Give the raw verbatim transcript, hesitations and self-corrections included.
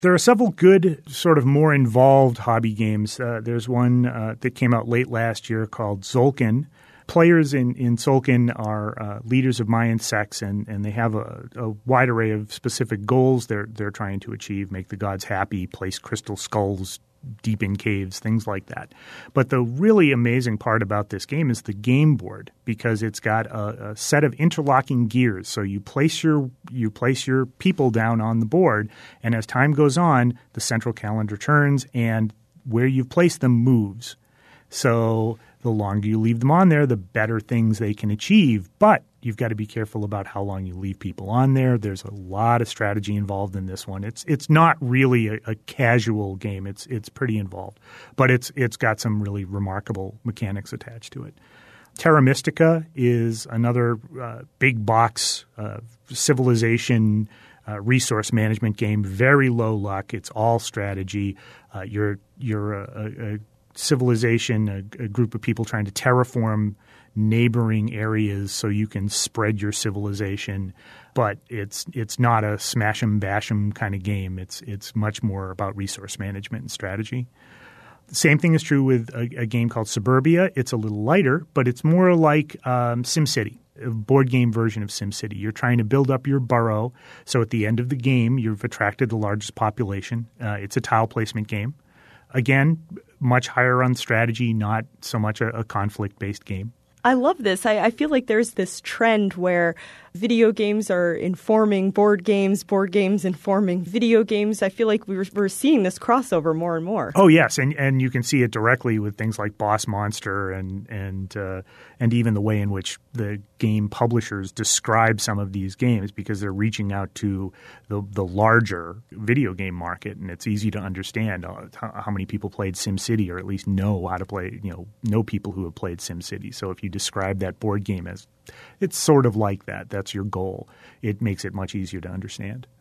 There are several good, sort of more involved hobby games. Uh, there's one uh, that came out late last year called Tzolk'in. Players in, in Tzolk'in are uh, leaders of Mayan sects, and, and they have a, a wide array of specific goals they're they're trying to achieve: make the gods happy, place crystal skulls deep in caves, things like that. But the really amazing part about this game is the game board, because it's got a, a set of interlocking gears. So you place your you place your people down on the board, and as time goes on, the central calendar turns, and where you've placed them moves. So the longer you leave them on there, the better things they can achieve. But you've got to be careful about how long you leave people on there. There's a lot of strategy involved in this one. It's it's not really a, a casual game. It's it's pretty involved, but it's it's got some really remarkable mechanics attached to it. Terra Mystica is another uh, big box uh, civilization uh, resource management game. Very low luck. It's all strategy. Uh, you're you're a, a, a civilization, a, a group of people trying to terraform neighboring areas so you can spread your civilization. But it's it's not a smash 'em bash 'em kind of game. It's it's much more about resource management and strategy. The same thing is true with a, a game called Suburbia. It's a little lighter, but it's more like um, SimCity, a board game version of SimCity. You're trying to build up your borough, so at the end of the game, you've attracted the largest population. Uh, it's a tile placement game. Again, much higher on strategy, not so much a, a conflict-based game. I love this. I, I feel like there's this trend where video games are informing board games, board games informing video games. I feel like we're, we're seeing this crossover more and more. Oh, yes, and and you can see it directly with things like Boss Monster and and uh, and even the way in which the game publishers describe some of these games, because they're reaching out to the the larger video game market, and it's easy to understand uh, how many people played SimCity, or at least know how to play, you know, know people who have played SimCity. So if you describe that board game as it's sort of like that, that's your goal, it makes it much easier to understand.